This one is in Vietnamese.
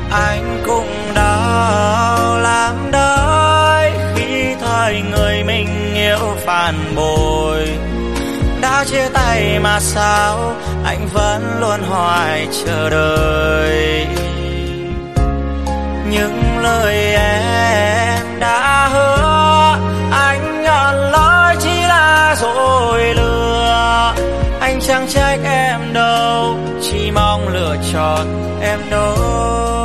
Anh cũng đau lắm đấy khi thấy người mình yêu phản bội. Đã chia tay mà sao anh vẫn luôn hoài chờ đợi. Những lời em đã hứa anh nhận lỗi chỉ là dối lừa. Anh chẳng trách em đâu, chỉ mong lựa chọn em thôi.